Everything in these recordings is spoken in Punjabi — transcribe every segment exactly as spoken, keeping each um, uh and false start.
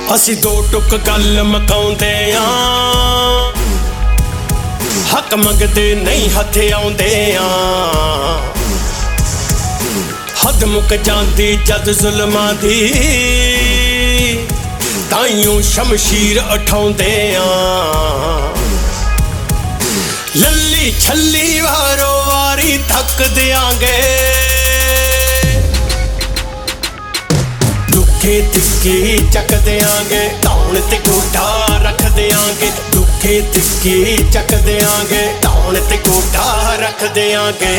ਅਸੀਂ ਦੋ ਟੁਕ ਗੱਲ ਮਕਾਉਂਦੇ ਆਂ, ਹੱਕ ਮੰਗਦੇ ਨਹੀਂ ਹੱਥ ਆਉਂਦੇ ਆਂ। ਹੱਦ ਮੁੱਕ ਜਾਂਦੀ ਜਦ ਜ਼ੁਲਮਾਂ ਦੀ, ਤਾਈਓ ਸ਼ਮਸ਼ੀਰ ਉਠਾਉਂਦੇ ਆਂ। ਲੱਲੀ ਛੱਲੀ ਵਾਰੋ ਵਾਰੀ ਥੱਕ ਦਿਆਂਗੇ, ਦੁੱਖੇ ਤਿੱਖੇ ਚੱਕ ਦਿਆਂਗੇ, ਧੌਣ ਤੇ ਗੋਡਾ ਰੱਖ ਦਿਆਂਗੇ। ਦੁੱਖੇ ਤਿੱਖੇ ਚੱਕ ਦਿਆਂਗੇ, ਧੌਣ ਤੇ ਗੋਡਾ ਰੱਖ ਦਿਆਂਗੇ।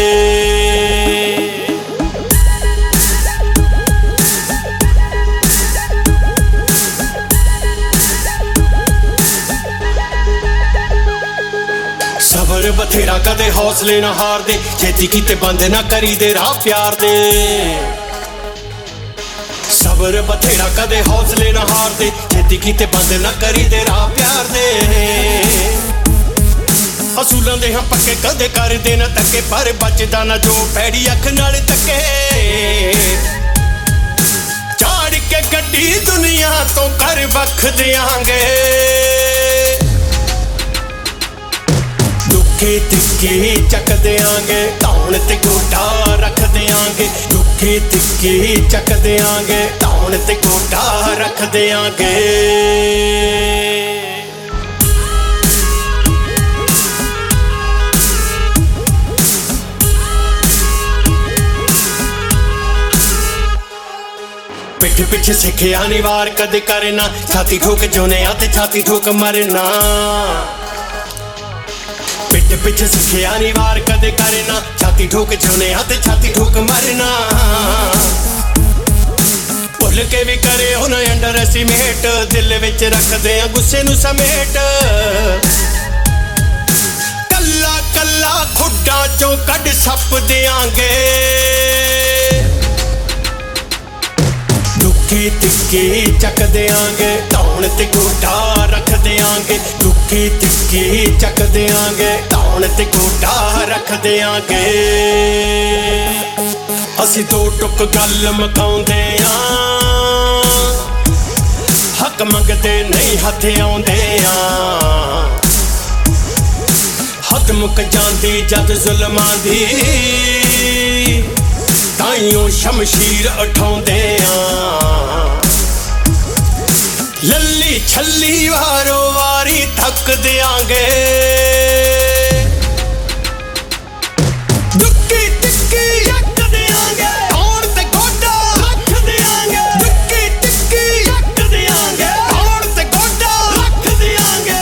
ਸਬਰ ਬਥੇਰਾ ਕਦੇ ਹੌਸਲੇ ਨਾ ਹਾਰਦੇ, ਛੇਤੀ ਕੀਤੇ ਬੰਦ ਨਾ ਕਰੀਦੇ ਰਾਹ ਪਿਆਰ ਦੇ। ਸਬਰ ਬਥੇਰਾ ਕਦੇ ਹੌਸਲੇ ਨਾ ਹਾਰਦੇ, ਛੇਤੀ ਕੀਤੇ ਬੰਦ ਨਾ ਕਰੀਦੇ ਰਾਹ ਪਿਆਰ ਦੇ। ਅਸੂਲਾਂ ਦੇ ਹਾਂ ਪੱਕੇ ਕਦੇ ਕਰਦੇ ਨਾ ਧੱਕੇ, ਪਰ ਬਚਦਾ ਨਾ ਜੋ ਭੈੜੀ ਅੱਖ ਨਾਲ ਤੱਕੇ। ਝਾੜ ਕੇ ਗੱਡੀ ਦੁਨੀਆ ਤੋਂ ਕਰ ਵੱਖ ਦਿਆਂਗੇ, ਦੁੱਖੇ ਤਿੱਖੇ ਚੱਕ ਦਿਆਂਗੇ, ਧੌਣ ਤੇ ਗੋਡਾ ਰੱਖ ਦਿਆਂਗੇ। ਦੁੱਖੇ ਤਿੱਖੇ ਚੱਕ ਦਿਆਂਗੇ, ਧੌਣ ਤੇ ਗੋਡਾ ਰੱਖ ਦਿਆਂਗੇ। ਪਿੱਠ ਪਿੱਛੇ ਸਿੱਖਿਆ ਨੀ ਵਾਰ ਕਦੇ ਕਰਨਾ, ਛਾਤੀ ਠੋਕ ਜਿਉਣੇ ਤੇ ਛਾਤੀ ਠੋਕ ਮਰਨਾ। ਪਿੱਠ ਪਿੱਛੇ ਸਿੱਖਿਆ ਨੀ ਵਾਰ ਕਦੇ ਕਰਨਾ, ਛਾਤੀ ਠੋਕ ਜਿਉਣੇ ਤੇ ਛਾਤੀ ਠੋਕ ਮਰਨਾ। ਭੁੱਲ ਕੇ ਵੀ ਕਰੇ ਹੁਣ ਅੰਡਰ ਐਸਟੀਮੇਟ, ਦਿਲ ਵਿੱਚ ਰੱਖਦੇ ਆ ਗੁੱਸੇ ਨੂੰ ਸਮੇਟ। ਕੱਲਾ ਕੱਲਾ ਖੁੱਡਾਂ ਚੋਂ ਕੱਢ ਸੱਪ ਦਿਆਂਗੇ, ਦੁੱਖੇ ਤਿੱਖੇ ਚੱਕ ਦਿਆਂਗੇ, ਧੌਣ ਤੇ ਗੋਡਾ ਰੱਖ ਦਿਆਂਗੇ। ਦੁੱਖੇ ਤਿੱਖੇ ਚੱਕ ਦਿਆਂਗੇ, ਧੌਣ ਤੇ ਗੋਡਾ ਰੱਖ ਦਿਆਂਗੇ। ਅਸੀਂ ਦੋ ਟੁਕ ਗੱਲ ਮਕਾਉਂਦੇ ਆਂ, ਹੱਕ ਮੰਗਦੇ ਨਹੀਂ ਹੱਥ ਆਉਂਦੇ ਆਂ। ਹੱਦ ਮੁੱਕ ਜਾਂਦੀ ਜਦ ਜ਼ੁਲਮਾਂ ਦੀ, ਤਾਈਓ ਸ਼ਮਸ਼ੀਰ ਉਠਾਉਂਦੇ ਆਂ। ਲੱਲੀ ਛੱਲੀ ਵਾਰੋ ਵਾਰੀ ਥੱਕ ਦਿਆਂਗੇ, ਦੁੱਖੀ ਤਿੱਖੀ ਚੱਕ ਦਿਆਂਗੇ, ਧੌਣ ਤੇ ਗੋਡਾ ਰੱਖ ਦਿਆਂਗੇ। ਦੁੱਖੀ ਤਿੱਖੀ ਚੱਕ ਦਿਆਂਗੇ, ਧੌਣ ਤੇ ਗੋਡਾ ਰੱਖ ਦਿਆਂਗੇ।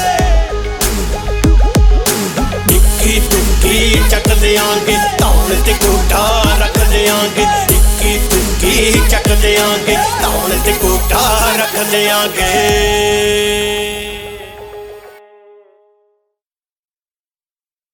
ਦੁੱਖੀ ਤਿੱਖੀ ਚੱਕ ਦਿਆਂਗੇ, ਧੌਣ ਤੇ ਗੋਡਾ ਰੱਖ ਦਿਆਂਗੇ। ਦੁੱਖੀ ਤਿੱਖੀ ਚੱਕ ਦਿਆਂਗੇ, ਧੌਣ ਤੇ ਗੋਡਾ ਰੱਖ ਦਿਆਂਗੇ।